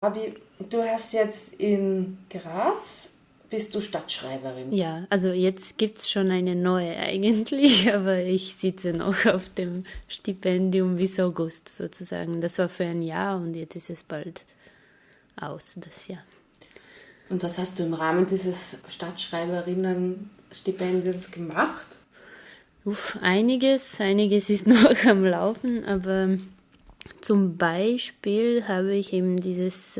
Abi, du hast jetzt in Graz, bist du Stadtschreiberin. Ja, also jetzt gibt es schon eine neue eigentlich, aber ich sitze noch auf dem Stipendium bis August sozusagen. Das war für ein Jahr und jetzt ist es bald aus, das Jahr. Und was hast du im Rahmen dieses Stadtschreiberinnen-Stipendiums gemacht? Einiges ist noch am Laufen, aber zum Beispiel habe ich eben dieses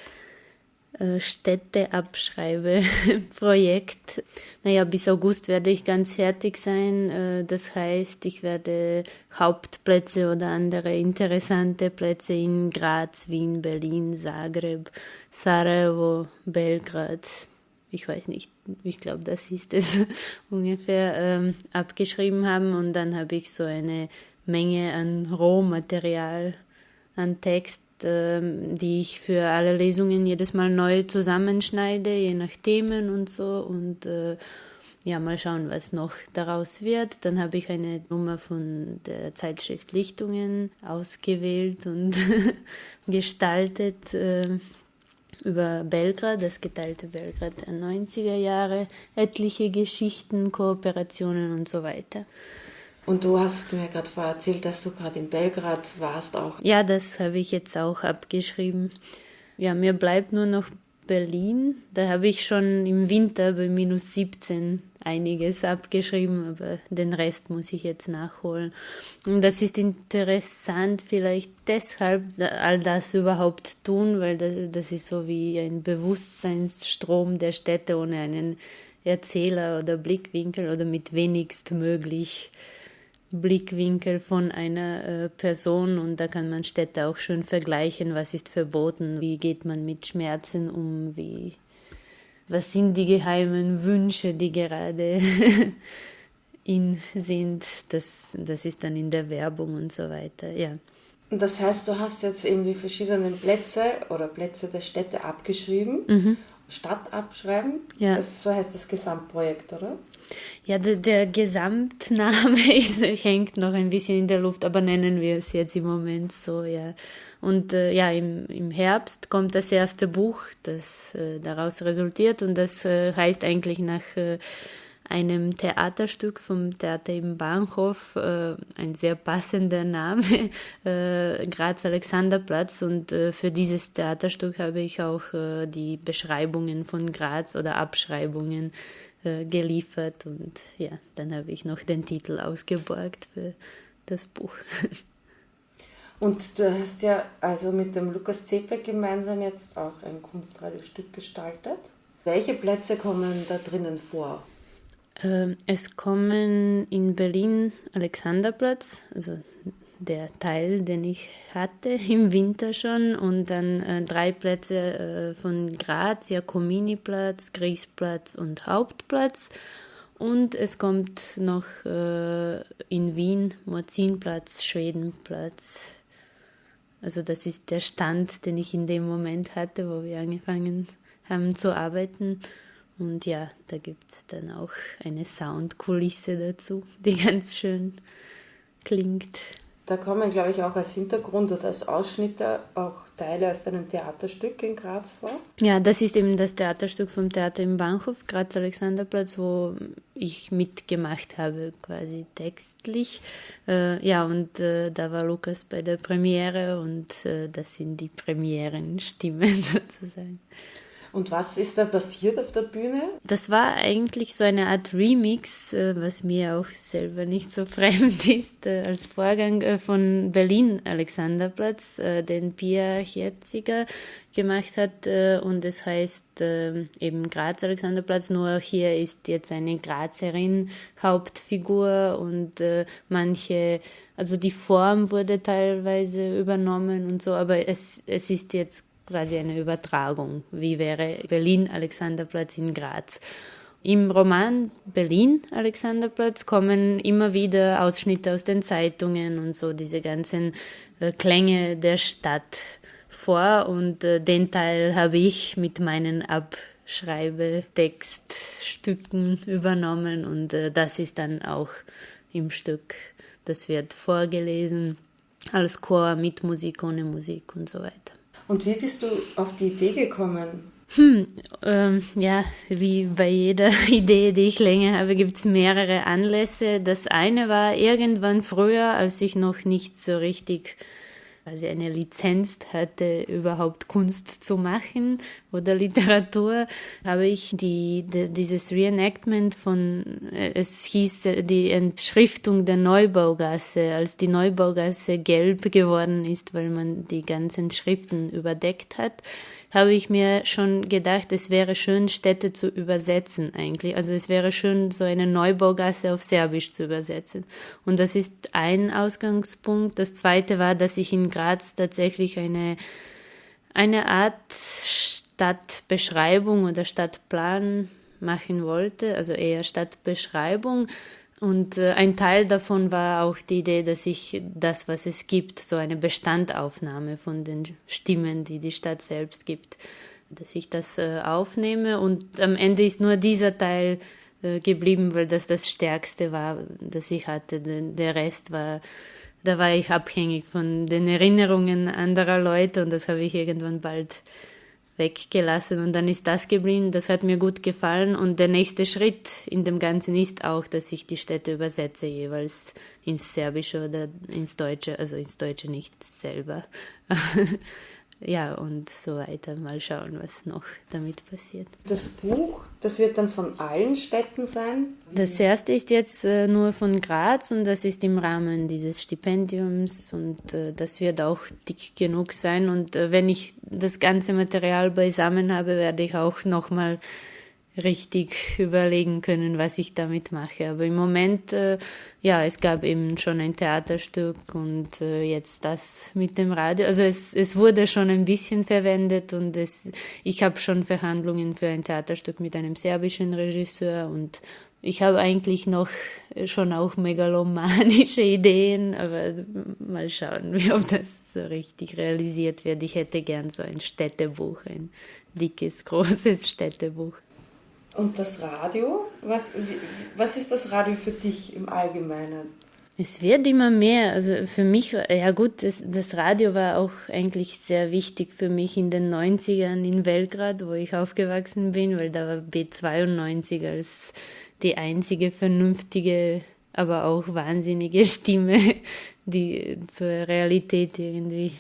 Städteabschreibe-Projekt. Naja, bis August werde ich ganz fertig sein. Das heißt, ich werde Hauptplätze oder andere interessante Plätze in Graz, Wien, Berlin, Zagreb, Sarajevo, Belgrad, ich weiß nicht, ich glaube, das ist es ungefähr, abgeschrieben haben. Und dann habe ich so eine Menge an Rohmaterial, an Text, die ich für alle Lesungen jedes Mal neu zusammenschneide, je nach Themen und so. Und ja, mal schauen, was noch daraus wird. Dann habe ich eine Nummer von der Zeitschrift Lichtungen ausgewählt und gestaltet über Belgrad, das geteilte Belgrad der 90er Jahre, etliche Geschichten, Kooperationen und so weiter. Und du hast mir gerade vorher erzählt, dass du gerade in Belgrad warst auch. Ja, das habe ich jetzt auch abgeschrieben. Ja, mir bleibt nur noch Berlin. Da habe ich schon im Winter bei -17 einiges abgeschrieben, aber den Rest muss ich jetzt nachholen. Und das ist interessant vielleicht deshalb, all das überhaupt tun, weil das ist so wie ein Bewusstseinsstrom der Städte ohne einen Erzähler oder Blickwinkel oder mit wenigstmöglich Blickwinkel von einer Person, und da kann man Städte auch schön vergleichen, was ist verboten, wie geht man mit Schmerzen um, was sind die geheimen Wünsche, die gerade in sind, das ist dann in der Werbung und so weiter, ja. Und das heißt, du hast jetzt eben die verschiedenen Plätze oder Plätze der Städte abgeschrieben, Stadt abschreiben, Ja. So heißt das Gesamtprojekt, oder? Ja, der Gesamtname hängt noch ein bisschen in der Luft, aber nennen wir es jetzt im Moment so, ja. Und ja, im Herbst kommt das erste Buch, das daraus resultiert, und das heißt eigentlich nach einem Theaterstück vom Theater im Bahnhof, ein sehr passender Name, Graz Alexanderplatz, und für dieses Theaterstück habe ich auch die Beschreibungen von Graz oder Abschreibungen geliefert, und ja, dann habe ich noch den Titel ausgeborgt für das Buch. Und du hast ja also mit dem Lukas Zepek gemeinsam jetzt auch ein Kunstradiostück gestaltet. Welche Plätze kommen da drinnen vor? Es kommen in Berlin Alexanderplatz, also der Teil, den ich hatte im Winter schon, und dann 3 Plätze von Graz, Jakominiplatz, Griesplatz und Hauptplatz. Und es kommt noch in Wien Morzinplatz, Schwedenplatz. Also das ist der Stand, den ich in dem Moment hatte, wo wir angefangen haben zu arbeiten. Und ja, da gibt es dann auch eine Soundkulisse dazu, die ganz schön klingt. Da kommen, glaube ich, auch als Hintergrund oder als Ausschnitte auch Teile aus deinem Theaterstück in Graz vor. Ja, das ist eben das Theaterstück vom Theater im Bahnhof, Graz Alexanderplatz, wo ich mitgemacht habe, quasi textlich. Ja, und da war Lukas bei der Premiere, und das sind die Premierenstimmen sozusagen. Und was ist da passiert auf der Bühne? Das war eigentlich so eine Art Remix, was mir auch selber nicht so fremd ist, als Vorgang von Berlin Alexanderplatz, den Pia Herziger gemacht hat, und es heißt eben Graz Alexanderplatz, nur hier ist jetzt eine Grazerin Hauptfigur, und also die Form wurde teilweise übernommen und so, aber es ist jetzt quasi eine Übertragung, wie wäre Berlin Alexanderplatz in Graz. Im Roman Berlin Alexanderplatz kommen immer wieder Ausschnitte aus den Zeitungen und so diese ganzen Klänge der Stadt vor, und den Teil habe ich mit meinen Abschreibetextstücken übernommen, und das ist dann auch im Stück. Das wird vorgelesen als Chor mit Musik, ohne Musik und so weiter. Und wie bist du auf die Idee gekommen? Ja, wie bei jeder Idee, die ich länger habe, gibt es mehrere Anlässe. Das eine war irgendwann früher, als ich noch nicht so richtig quasi eine Lizenz hatte, überhaupt Kunst zu machen oder Literatur, habe ich dieses Reenactment es hieß die Entschriftung der Neubaugasse, als die Neubaugasse gelb geworden ist, weil man die ganzen Schriften überdeckt hat, habe ich mir schon gedacht, es wäre schön, Städte zu übersetzen eigentlich. Also es wäre schön, so eine Neubaugasse auf Serbisch zu übersetzen. Und das ist ein Ausgangspunkt. Das zweite war, dass ich in Graz tatsächlich eine Art Stadtbeschreibung oder Stadtplan machen wollte, also eher Stadtbeschreibung. Und ein Teil davon war auch die Idee, dass ich das, was es gibt, so eine Bestandaufnahme von den Stimmen, die die Stadt selbst gibt, dass ich das aufnehme. Und am Ende ist nur dieser Teil geblieben, weil das Stärkste war, das ich hatte. Der Rest da war ich abhängig von den Erinnerungen anderer Leute und das habe ich irgendwann bald weggelassen und dann ist das geblieben, das hat mir gut gefallen und der nächste Schritt in dem Ganzen ist auch, dass ich die Städte übersetze, jeweils ins Serbische oder ins Deutsche, also ins Deutsche nicht selber. Ja, und so weiter. Mal schauen, was noch damit passiert. Das Buch, das wird dann von allen Städten sein? Das erste ist jetzt nur von Graz und das ist im Rahmen dieses Stipendiums und das wird auch dick genug sein. Und wenn ich das ganze Material beisammen habe, werde ich auch nochmal richtig überlegen können, was ich damit mache. Aber im Moment, es gab eben schon ein Theaterstück und jetzt das mit dem Radio. Also es wurde schon ein bisschen verwendet und ich habe schon Verhandlungen für ein Theaterstück mit einem serbischen Regisseur und ich habe eigentlich noch schon auch megalomanische Ideen, aber mal schauen, ob das so richtig realisiert wird. Ich hätte gern so ein Städtebuch, ein dickes, großes Städtebuch. Und das Radio? Was ist das Radio für dich im Allgemeinen? Es wird immer mehr. Also für mich, ja gut, das Radio war auch eigentlich sehr wichtig für mich in den 90ern in Belgrad, wo ich aufgewachsen bin, weil da war B92 als die einzige vernünftige, aber auch wahnsinnige Stimme, die zur Realität irgendwie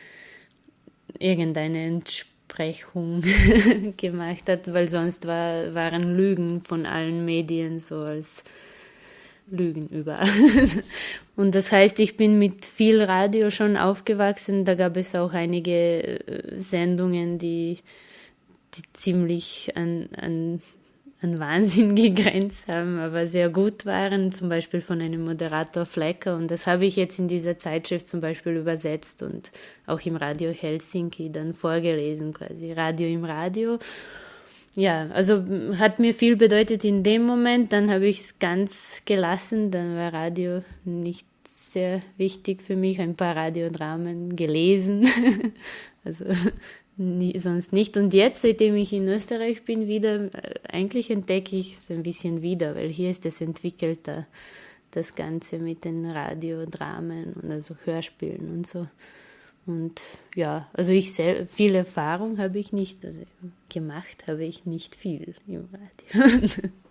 irgendeine Entsprechung gemacht hat, weil sonst waren Lügen von allen Medien so als Lügen überall. Und das heißt, ich bin mit viel Radio schon aufgewachsen. Da gab es auch einige Sendungen, die ziemlich an Wahnsinn gegrenzt haben, aber sehr gut waren, zum Beispiel von einem Moderator Flecker. Und das habe ich jetzt in dieser Zeitschrift zum Beispiel übersetzt und auch im Radio Helsinki dann vorgelesen, quasi Radio im Radio. Ja, also hat mir viel bedeutet in dem Moment, dann habe ich es ganz gelassen, dann war Radio nicht sehr wichtig für mich, ein paar Radiodramen gelesen, also sonst nicht. Und jetzt, seitdem ich in Österreich bin, eigentlich entdecke ich es ein bisschen wieder, weil hier ist es entwickelter, das Ganze mit den Radiodramen und also Hörspielen und so. Und ja, also viel Erfahrung habe ich nicht, also gemacht habe ich nicht viel im Radio.